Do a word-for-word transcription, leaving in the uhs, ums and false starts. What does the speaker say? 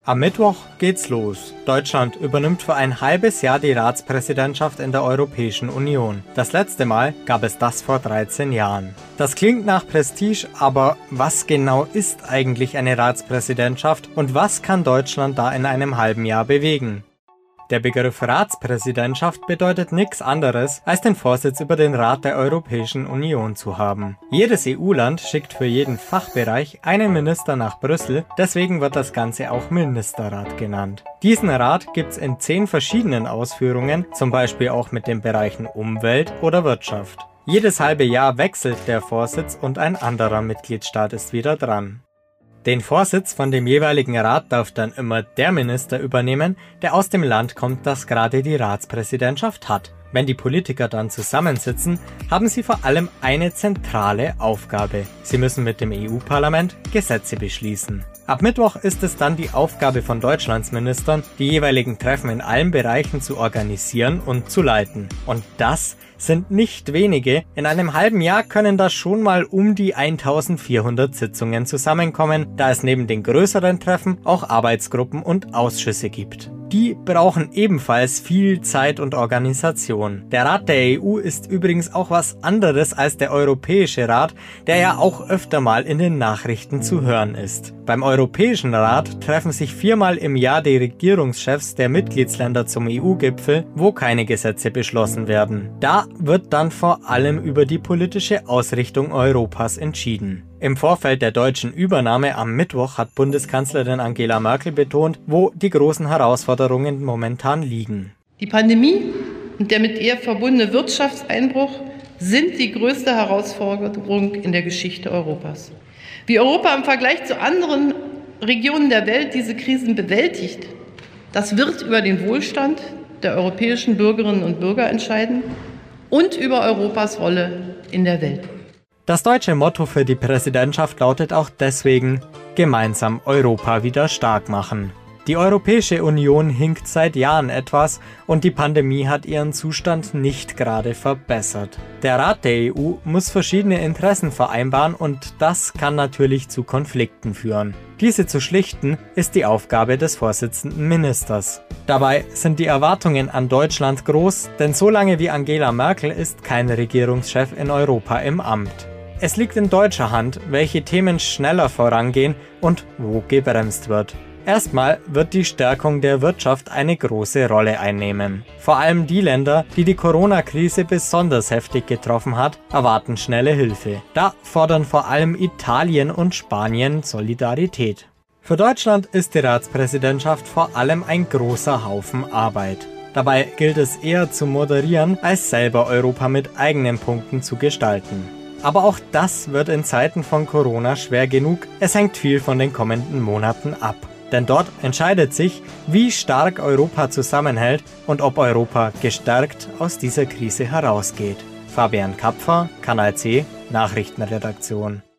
Am Mittwoch geht's los. Deutschland übernimmt für ein halbes Jahr die Ratspräsidentschaft in der Europäischen Union. Das letzte Mal gab es das vor dreizehn Jahren. Das klingt nach Prestige, aber was genau ist eigentlich eine Ratspräsidentschaft und was kann Deutschland da in einem halben Jahr bewegen? Der Begriff Ratspräsidentschaft bedeutet nichts anderes, als den Vorsitz über den Rat der Europäischen Union zu haben. Jedes E U-Land schickt für jeden Fachbereich einen Minister nach Brüssel, deswegen wird das Ganze auch Ministerrat genannt. Diesen Rat gibt's in zehn verschiedenen Ausführungen, zum Beispiel auch mit den Bereichen Umwelt oder Wirtschaft. Jedes halbe Jahr wechselt der Vorsitz und ein anderer Mitgliedstaat ist wieder dran. Den Vorsitz von dem jeweiligen Rat darf dann immer der Minister übernehmen, der aus dem Land kommt, das gerade die Ratspräsidentschaft hat. Wenn die Politiker dann zusammensitzen, haben sie vor allem eine zentrale Aufgabe. Sie müssen mit dem E U-Parlament Gesetze beschließen. Ab Mittwoch ist es dann die Aufgabe von Deutschlands Ministern, die jeweiligen Treffen in allen Bereichen zu organisieren und zu leiten. Und das sind nicht wenige. In einem halben Jahr können da schon mal um die eintausendvierhundert Sitzungen zusammenkommen, da es neben den größeren Treffen auch Arbeitsgruppen und Ausschüsse gibt. Die brauchen ebenfalls viel Zeit und Organisation. Der Rat der E U ist übrigens auch was anderes als der Europäische Rat, der ja auch öfter mal in den Nachrichten zu hören ist. Beim Europäischen Rat treffen sich viermal im Jahr die Regierungschefs der Mitgliedsländer zum E U-Gipfel, wo keine Gesetze beschlossen werden. Da wird dann vor allem über die politische Ausrichtung Europas entschieden. Im Vorfeld der deutschen Übernahme am Mittwoch hat Bundeskanzlerin Angela Merkel betont, wo die großen Herausforderungen momentan liegen. Die Pandemie und der mit ihr verbundene Wirtschaftseinbruch sind die größte Herausforderung in der Geschichte Europas. Wie Europa im Vergleich zu anderen Regionen der Welt diese Krisen bewältigt, das wird über den Wohlstand der europäischen Bürgerinnen und Bürger entscheiden und über Europas Rolle in der Welt. Das deutsche Motto für die Präsidentschaft lautet auch deswegen: Gemeinsam Europa wieder stark machen. Die Europäische Union hinkt seit Jahren etwas und die Pandemie hat ihren Zustand nicht gerade verbessert. Der Rat der E U muss verschiedene Interessen vereinbaren und das kann natürlich zu Konflikten führen. Diese zu schlichten ist die Aufgabe des Vorsitzenden Ministers. Dabei sind die Erwartungen an Deutschland groß, denn so lange wie Angela Merkel ist kein Regierungschef in Europa im Amt. Es liegt in deutscher Hand, welche Themen schneller vorangehen und wo gebremst wird. Erstmal wird die Stärkung der Wirtschaft eine große Rolle einnehmen. Vor allem die Länder, die die Corona-Krise besonders heftig getroffen hat, erwarten schnelle Hilfe. Da fordern vor allem Italien und Spanien Solidarität. Für Deutschland ist die Ratspräsidentschaft vor allem ein großer Haufen Arbeit. Dabei gilt es eher zu moderieren, als selber Europa mit eigenen Punkten zu gestalten. Aber auch das wird in Zeiten von Corona schwer genug. Es hängt viel von den kommenden Monaten ab. Denn dort entscheidet sich, wie stark Europa zusammenhält und ob Europa gestärkt aus dieser Krise herausgeht. Fabian Kapfer, Kanal C, Nachrichtenredaktion.